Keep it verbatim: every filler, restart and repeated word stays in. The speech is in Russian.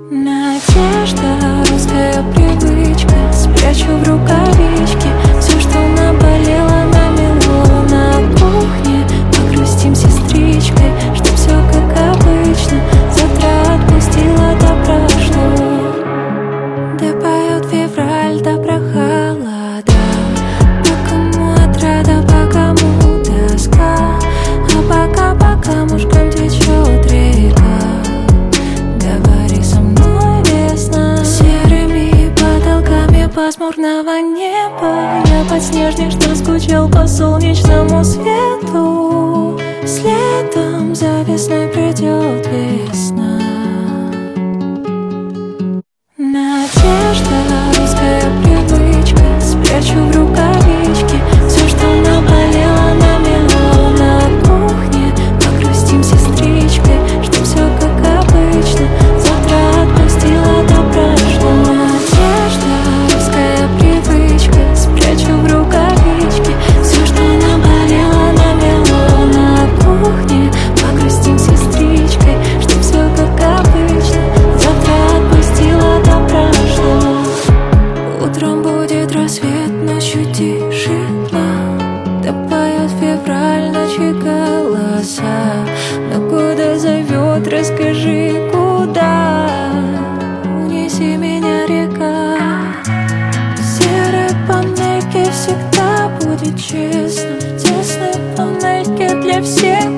Надежда, русская привычка, спрячу в рукавичке все, что наболело, намело на кухне. Погрустим сестричкой, чтоб все как обычно. Завтра отпустила, да прошло. Да поет февраль, да про холода. По кому отрада, по кому тоска. А пока по камушкам течет река. Говори со мной, весна. Серыми потолками пасмурного неба. Я подснежник, что скучал по солнечному свету. Следом за весной придет весна. Надежда, русская привычка, спрячу в рукавичке все, что наболело, намело на кухне. Погрустим сестричкой, чтоб все как обычно. Завтра отпустила, да прошло. Надежда, русская привычка, спрячу в рукавичке все, что наболело, намело на кухне. Погрустим сестричкой, чтоб все как обычно. Завтра отпустила, да прошло. Утром будет рассвет, ночью тишина. Да поет февраль, ночи голоса. Но куда зовет, расскажи, куда. Унеси меня, река. В серой панельке всегда будет честно. В тесной панельке для всех